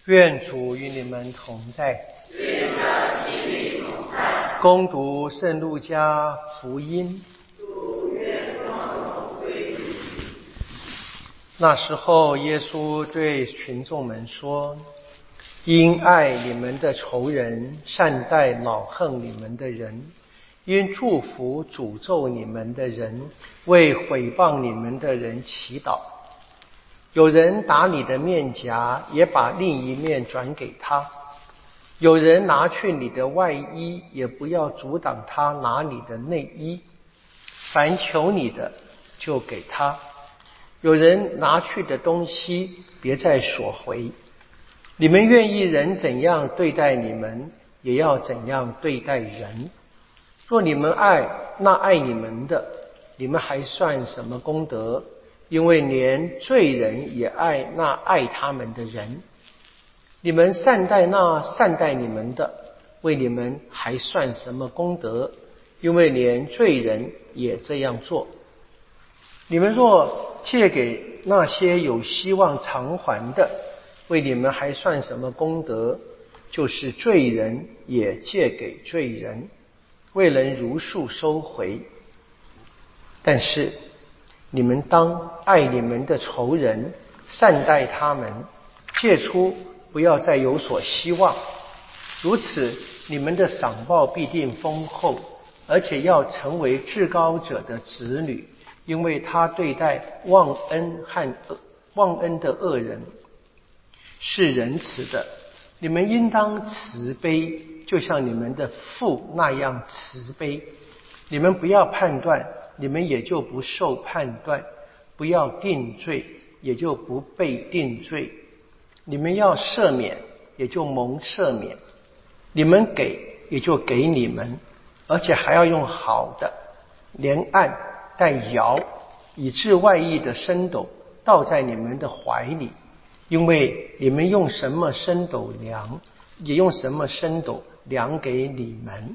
愿主与你们同在。 愿他心里同在。 恭读圣路加福音。 主愿光荣归于你。 那时候，耶稣对群众们说：因爱你们的仇人，善待恼恨你们的人，因祝福诅咒你们的人，为毁谤你们的人祈祷。有人打你的面颊，也把另一面转给他；有人拿去你的外衣，也不要阻挡他拿你的内衣。凡求你的，就给他。有人拿去的东西，别再索回。你们愿意人怎样对待你们，也要怎样对待人。若你们爱那爱你们的，你们还算什么功德？因为连罪人也爱那爱他们的人。你们善待那善待你们的，为你们还算什么功德？因为连罪人也这样做。你们若借给那些有希望偿还的，为你们还算什么功德？就是罪人也借给罪人，未能如数收回。但是你们当爱你们的仇人，善待他们，借出不要再有所希望。如此，你们的赏报必定丰厚，而且要成为至高者的子女，因为他对待忘恩的恶人是仁慈的。你们应当慈悲，就像你们的父那样慈悲。你们不要判断，你们也就不受判断；不要定罪，也就不被定罪。你们要赦免，也就蒙赦免；你们给，也就给你们，而且还要用好的，连按带摇，以致外溢的升斗倒在你们的怀里。因为你们用什么升斗量，也用什么升斗量给你们。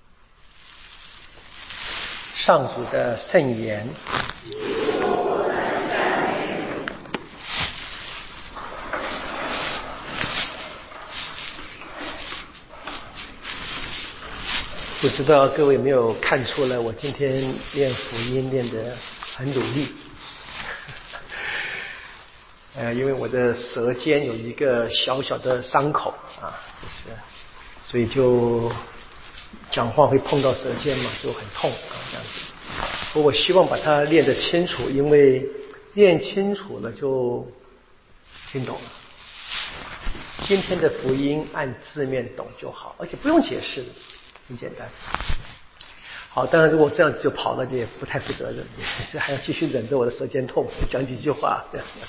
上主的圣言。不知道各位有没有看出来，我今天念福音念得很努力。因为我的舌尖有一个小小的伤口啊，所以就讲话会碰到舌尖嘛，就很痛啊，这样子。不过我希望把它练得清楚，因为练清楚了就听懂了。今天的福音按字面懂就好，而且不用解释，很简单。好，当然如果这样子就跑了，你也不太负责任，还要继续忍着我的舌尖痛讲几句话。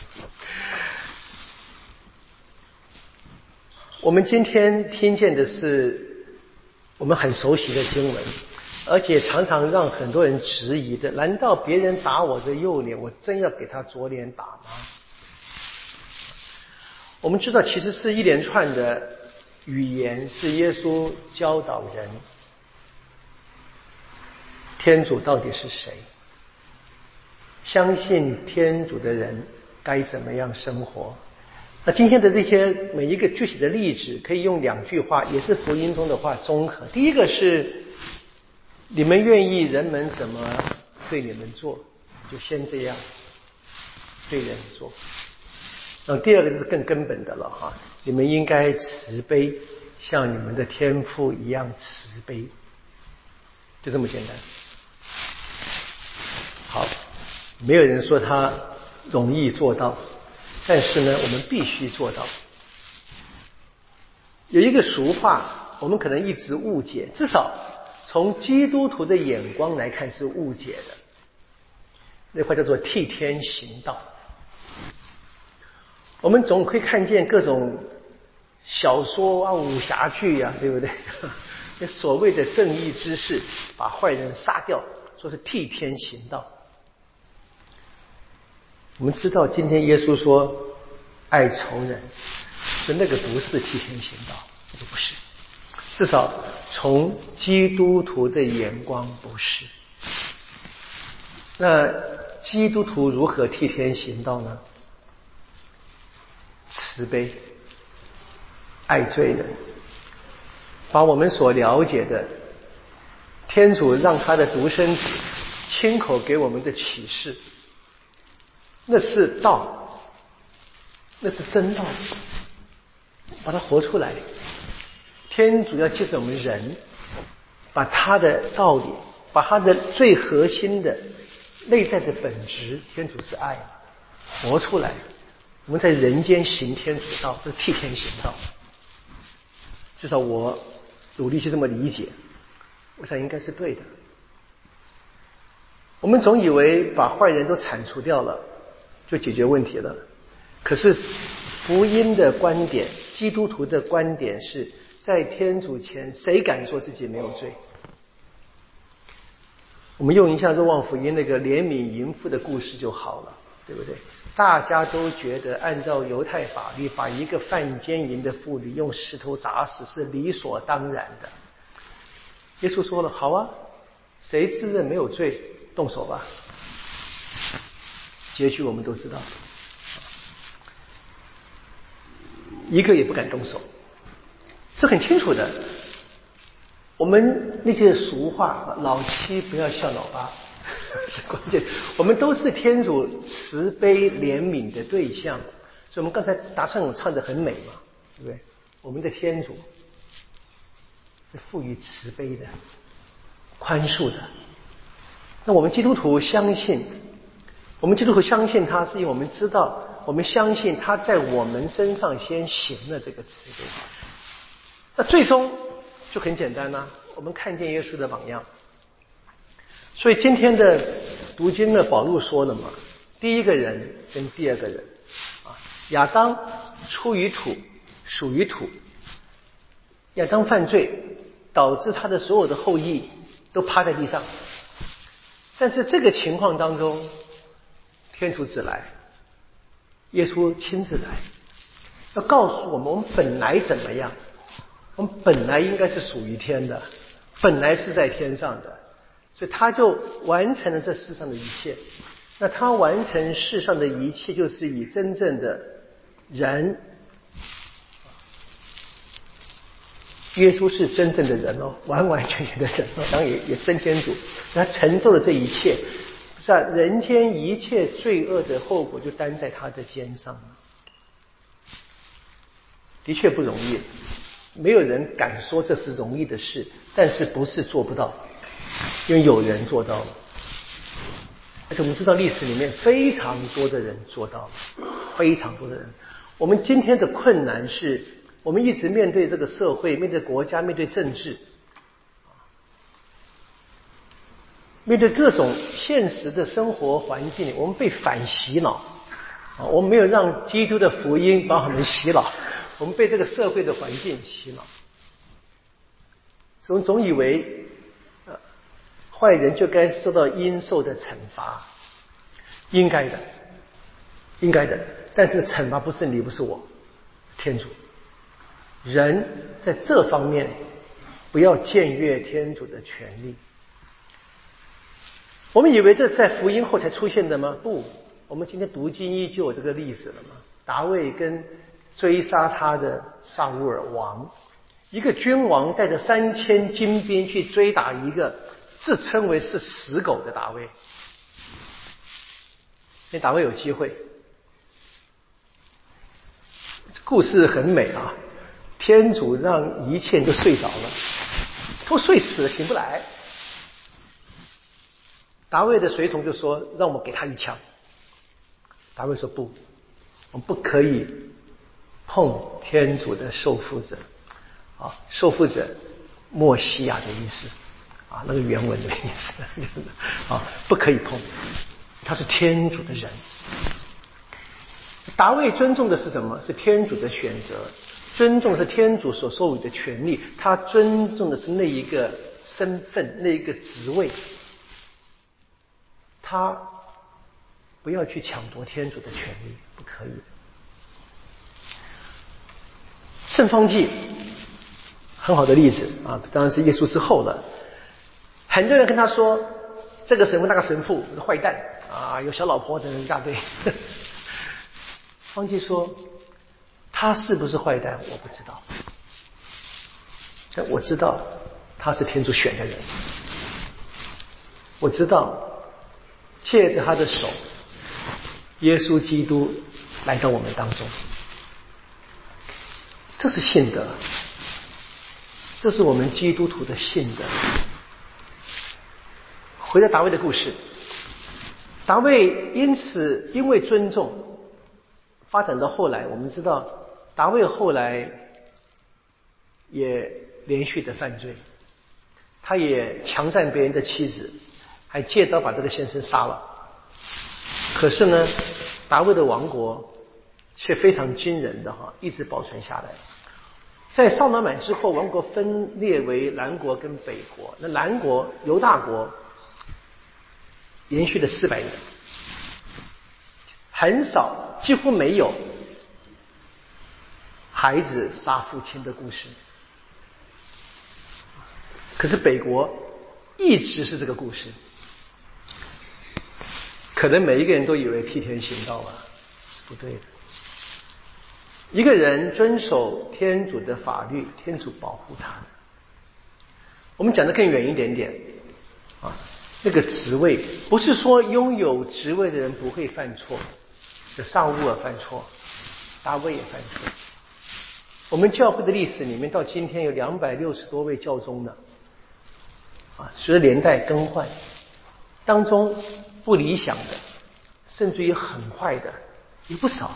我们今天听见的是我们很熟悉的经文，而且常常让很多人质疑的，难道别人打我的右脸，我真要给他左脸打吗？我们知道其实是一连串的语言，是耶稣教导人天主到底是谁，相信天主的人该怎么样生活。那今天的这些每一个具体的例子可以用2句话，也是福音中的话综合。第一个是你们愿意人们怎么对你们做，就先这样对人做。那第二个就是更根本的了哈，你们应该慈悲，像你们的天父一样慈悲，就这么简单。好，没有人说他容易做到，但是呢，我们必须做到。有一个俗话，我们可能一直误解，至少从基督徒的眼光来看是误解的。那话叫做替天行道。我们总会看见各种小说啊、武侠剧啊，对不对？那所谓的正义之士把坏人杀掉，说是替天行道。我们知道今天耶稣说爱仇人，所以那个不是替天行道，那个不是，至少从基督徒的眼光不是。那基督徒如何替天行道呢？慈悲。 爱罪人，把我们所了解的天主让他的独生子亲口给我们的启示，那是道，那是真道，把它活出来。天主要借着我们人，把他的道理，把他的最核心的内在的本质，天主是爱，活出来。我们在人间行天主道，是替天行道。至少我努力去这么理解，我想应该是对的。我们总以为把坏人都铲除掉了就解决问题了，可是福音的观点，基督徒的观点是，在天主前谁敢说自己没有罪？我们用一下若望福音那个怜悯淫妇的故事就好了，对不对？大家都觉得按照犹太法律，把一个犯奸淫的妇女用石头砸死是理所当然的。耶稣说了，好啊，谁自认没有罪，动手吧。结局我们都知道，一个也不敢动手，这很清楚的。我们那句俗话，老七不要笑老八，是关键。我们都是天主慈悲怜悯的对象，所以我们刚才达唱咏唱得很美嘛，对不对？我们的天主是富于慈悲的、宽恕的。那我们基督徒相信，他是因为我们知道，我们相信他在我们身上先行了这个慈悲。那最终就很简单啦，我们看见耶稣的榜样。所以今天的读经的保禄说了嘛，第一个人跟第二个人亚当出于土，属于土，亚当犯罪导致他的所有的后裔都趴在地上，但是这个情况当中，天主只来，耶稣亲自来，要告诉我们，我们本来怎么样，我们本来应该是属于天的，本来是在天上的，所以他就完成了这世上的一切。那他完成世上的一切，就是以真正的人，耶稣是真正的人哦，完完全全的人哦，当然也真天主，他承受了这一切，是吧？人间一切罪恶的后果就担在他的肩上了，的确不容易，没有人敢说这是容易的事，但是不是做不到，因为有人做到了，而且我们知道历史里面非常多的人做到了，非常多的人。我们今天的困难是，我们一直面对这个社会，面对国家，面对政治，面对各种现实的生活环境，我们被反洗脑，我们没有让基督的福音把我们洗脑，我们被这个社会的环境洗脑，所以我们总以为坏人就该受到应受的惩罚，应该的，应该的。但是惩罚不是你，不是我，是天主。人在这方面不要僭越天主的权利。我们以为这在福音后才出现的吗？不，我们今天读经依旧有这个历史了嘛。大卫跟追杀他的撒乌尔王，一个君王带着3000精兵去追打一个自称为是死狗的大卫，那大卫有机会。故事很美啊，天主让一切人都睡着了，都睡死了，醒不来。大卫的随从就说：“让我们给他一枪。”大卫说：“不，我们不可以碰天主的受缚者。”受缚者，默西亚的意思。那个原文的意思不可以碰，他是天主的人。大卫尊重的是什么？是天主的选择，尊重是天主所授予的权利，他尊重的是那一个身份，那一个职位，他不要去抢夺天主的权利，不可以。圣方济很好的例子当然是耶稣之后了。很多人跟他说，这个神父那个神父坏蛋有小老婆等一大堆。方济说， 他是不是坏蛋我不知道，但我知道他是天主选的人，我知道借着他的手，耶稣基督来到我们当中，这是信德，这是我们基督徒的信德。回到达卫的故事，达卫因为尊重，发展到后来，我们知道达卫后来也连续的犯罪，他也强占别人的妻子，还借刀把这个先生杀了。可是呢，达卫的王国却非常惊人的一直保存下来。在扫罗满之后，王国分裂为南国跟北国。那南国犹大国延续了400年，很少，几乎没有孩子杀父亲的故事。可是北国一直是这个故事，可能每一个人都以为替天行道是不对的。一个人遵守天主的法律，天主保护他的。我们讲得更远一点点那个职位，不是说拥有职位的人不会犯错，撒乌尔犯错，大卫也犯错。我们教会的历史里面到今天有260多位教宗的随着年代更换，当中不理想的甚至于很坏的也不少，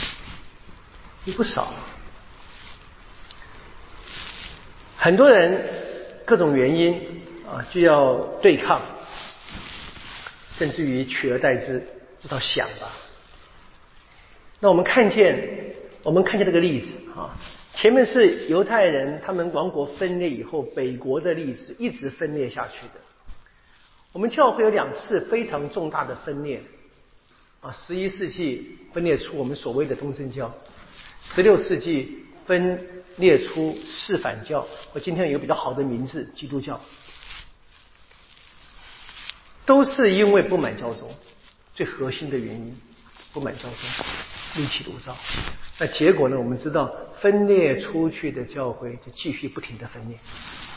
很多人各种原因就要对抗，甚至于取而代之，至少想吧。那我们看见这个例子前面是犹太人他们王国分裂以后北国的例子，一直分裂下去的。我们教会有2次非常重大的分裂11世纪分裂出我们所谓的东正教，16世纪分裂出四反教，或今天有比较好的名字基督教，都是因为不满教宗，最核心的原因不满教宗，另起炉灶。那结果呢，我们知道分裂出去的教会就继续不停的分裂，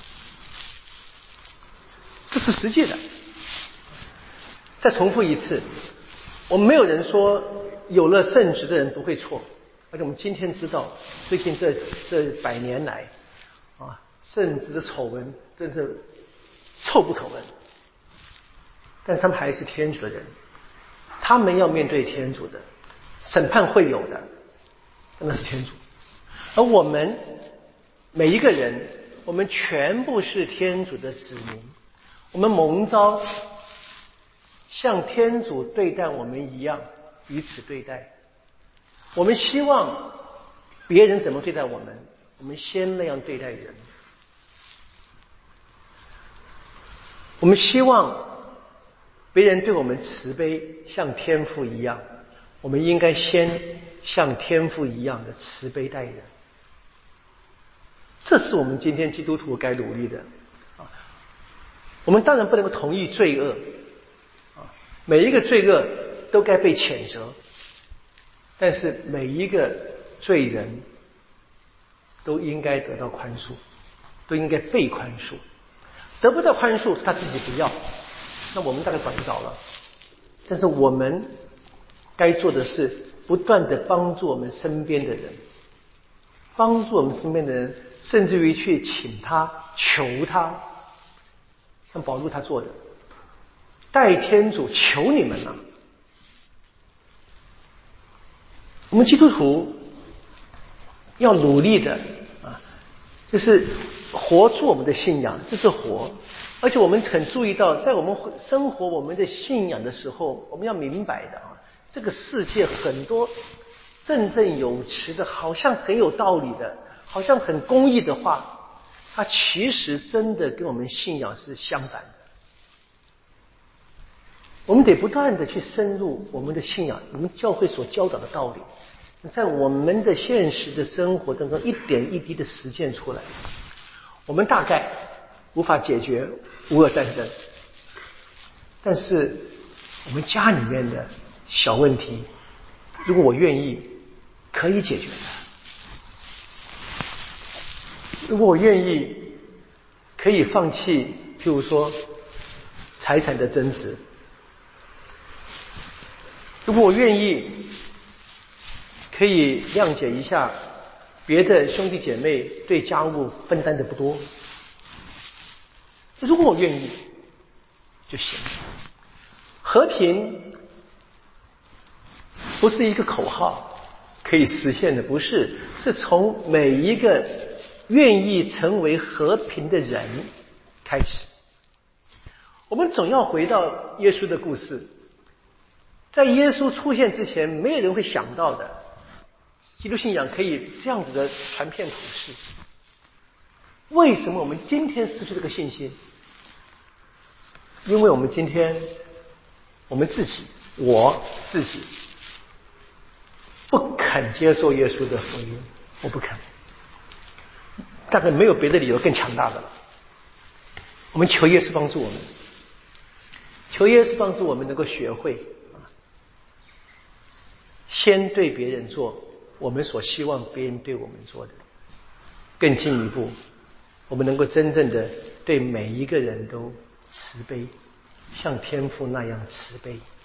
这是实际的。再重复一次，我们没有人说有了圣职的人不会错，而且我们今天知道最近这100年来圣职的丑闻真是臭不可闻，但是他们还是天主的人，他们要面对天主的审判，会有的，那是天主。而我们每一个人，我们全部是天主的子民，我们蒙召像天主对待我们一样彼此对待。我们希望别人怎么对待我们，我们先那样对待人。我们希望别人对我们慈悲，像天父一样，我们应该先像天父一样的慈悲待人。这是我们今天基督徒该努力的我们当然不能够同意罪恶每一个罪恶都该被谴责，但是每一个罪人都应该得到宽恕，都应该被宽恕。得不到宽恕是他自己不要，那我们大概管不着了。但是我们该做的是不断的帮助我们身边的人，帮助我们身边的人，甚至于去请他求他，像保禄他做的，代天主求你们我们基督徒要努力的就是活出我们的信仰，这是活。而且我们很注意到，在我们生活我们的信仰的时候，我们要明白的这个世界很多振振有词的，好像很有道理的，好像很公义的话，它其实真的跟我们信仰是相反的。我们得不断的去深入我们的信仰，我们教会所教导的道理，在我们的现实的生活当中一点一滴的实践出来。我们大概无法解决乌俄战争，但是我们家里面的小问题，如果我愿意，可以解决的。 如果我愿意，可以放弃，譬如说财产的增值；如果我愿意，可以谅解一下别的兄弟姐妹对家务分担的不多。如果我愿意就行。和平不是一个口号可以实现的，不是，是从每一个愿意成为和平的人开始。我们总要回到耶稣的故事，在耶稣出现之前，没有人会想到的，基督信仰可以这样子的传遍普世。为什么我们今天失去这个信心？因为我们今天我自己不肯接受耶稣的福音，我不肯，大概没有别的理由更强大的了。我们求耶稣帮助我们，求耶稣帮助我们能够学会先对别人做我们所希望别人对我们做的，更进一步我们能够真正的对每一个人都慈悲，像天父那样慈悲。